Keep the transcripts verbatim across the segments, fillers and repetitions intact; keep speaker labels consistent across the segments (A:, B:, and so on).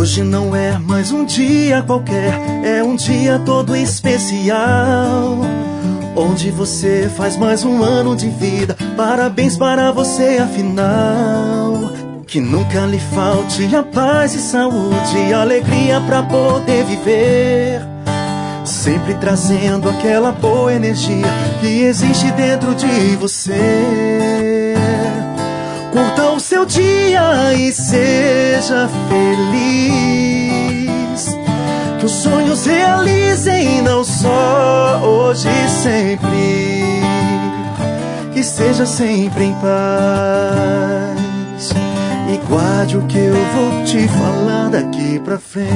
A: Hoje não é mais um dia qualquer, é um dia todo especial, onde você faz mais um ano de vida. Parabéns para você, afinal. Que nunca lhe falte a paz e saúde e alegria pra poder viver, sempre trazendo aquela boa energia que existe dentro de você. Curta o seu dia e seja feliz, que os sonhos realizem não só hoje e sempre, que esteja sempre em paz. E guarde o que eu vou te falar daqui pra frente.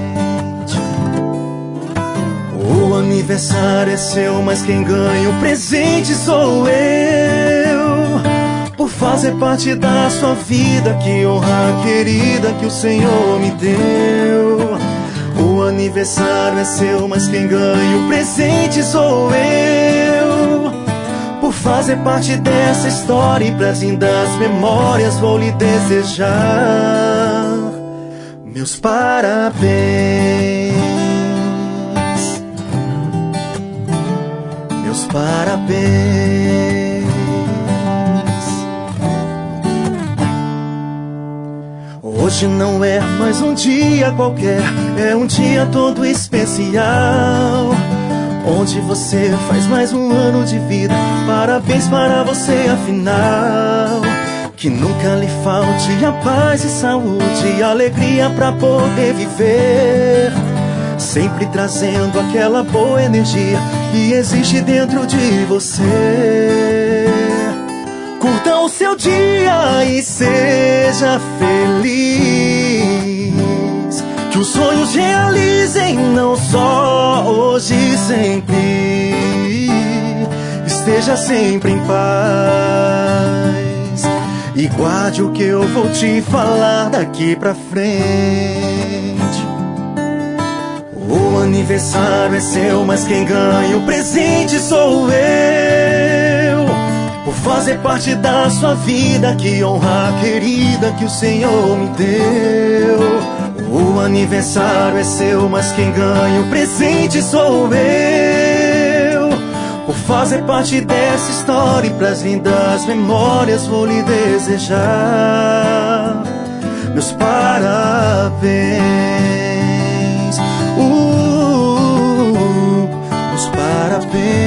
A: O aniversário é seu, mas quem ganha o presente sou eu, por fazer parte da sua vida. Que honra querida que o Senhor me deu. O aniversário é seu, mas quem ganha o presente sou eu, por fazer parte dessa história. E pras lindas memórias vou lhe desejar meus parabéns, meus parabéns. Hoje não é mais um dia qualquer, é um dia todo especial, onde você faz mais um ano de vida. Parabéns para você, afinal. Que nunca lhe falte a paz e saúde e alegria pra poder viver, sempre trazendo aquela boa energia que existe dentro de você. Curta o seu dia e seja feliz, que os sonhos realizem não só hoje e sempre, esteja sempre em paz. E guarde o que eu vou te falar daqui pra frente. O aniversário é seu, mas quem ganha o presente sou eu, por fazer parte da sua vida. Que honra querida que o Senhor me deu. O aniversário é seu, mas quem ganha o presente sou eu, por fazer parte dessa história. E pras lindas memórias vou lhe desejar meus parabéns, uh, meus parabéns.